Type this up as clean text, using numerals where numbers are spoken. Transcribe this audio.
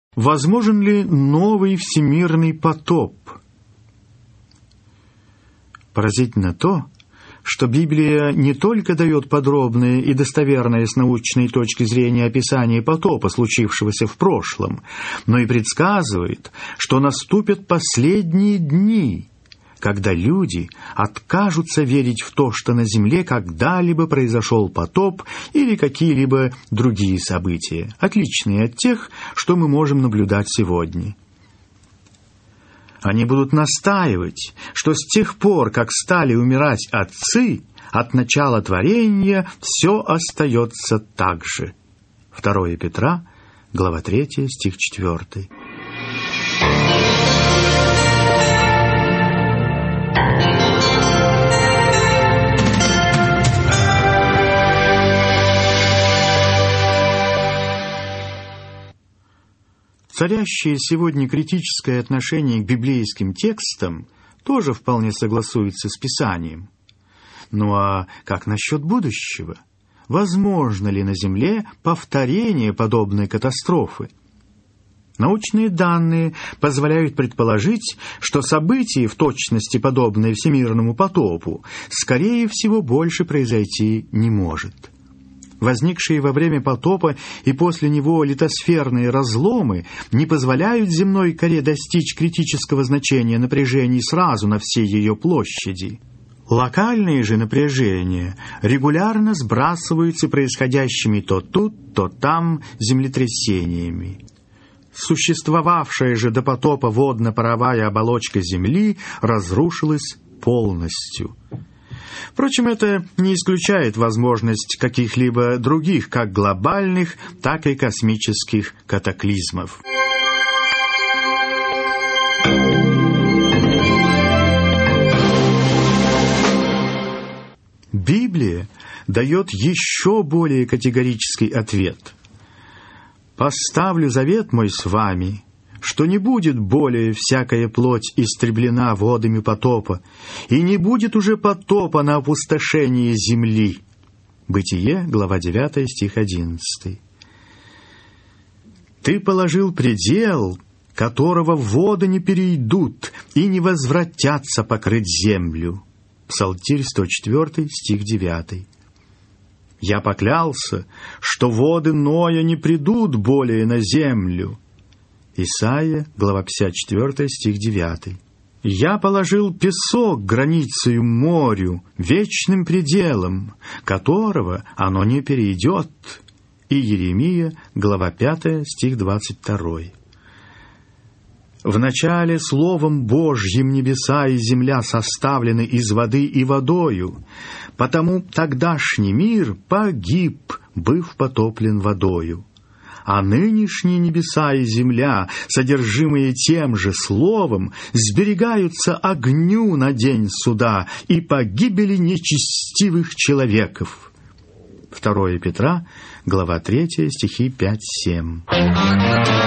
Возможен ли новый всемирный потоп? Поразительно то, что Библия не только дает подробное и достоверное с научной точки зрения описание потопа, случившегося в прошлом, но и предсказывает, что наступят последние дни, когда люди откажутся верить в то, что на земле когда-либо произошел потоп или какие-либо другие события, отличные от тех, что мы можем наблюдать сегодня. Они будут настаивать, что с тех пор, как стали умирать отцы, от начала творения все остается так же. 2 Петра, глава 3, стих 4. Царящее сегодня критическое отношение к библейским текстам тоже вполне согласуется с Писанием. Ну а как насчет будущего? Возможно ли на Земле повторение подобной катастрофы? Научные данные позволяют предположить, что событие, в точности подобное всемирному потопу, скорее всего, больше произойти не может. Возникшие во время потопа и после него литосферные разломы не позволяют земной коре достичь критического значения напряжений сразу на всей ее площади. Локальные же напряжения регулярно сбрасываются происходящими то тут, то там землетрясениями. Существовавшая же до потопа водно-паровая оболочка Земли разрушилась полностью. Впрочем, это не исключает возможность каких-либо других, как глобальных, так и космических катаклизмов. Библия дает еще более категорический ответ. «Поставлю завет мой с вами, что не будет более всякая плоть истреблена водами потопа, и не будет уже потопа на опустошение земли». Бытие, глава 9, стих 11. «Ты положил предел, которого воды не перейдут и не возвратятся покрыть землю». Псалтирь 104, стих 9. «Я поклялся, что воды Ноя не придут более на землю». Исайя, глава 54, стих 9. «Я положил песок границею морю, вечным пределом, которого оно не перейдет». И Иеремия, глава 5, стих 22. «Вначале Словом Божьим небеса и земля составлены из воды и водою, потому тогдашний мир погиб, быв потоплен водою. А нынешние небеса и земля, содержимые тем же словом, сберегаются огню на день суда и погибели нечестивых человеков». 2 Петра, глава 3, стихи 5-7.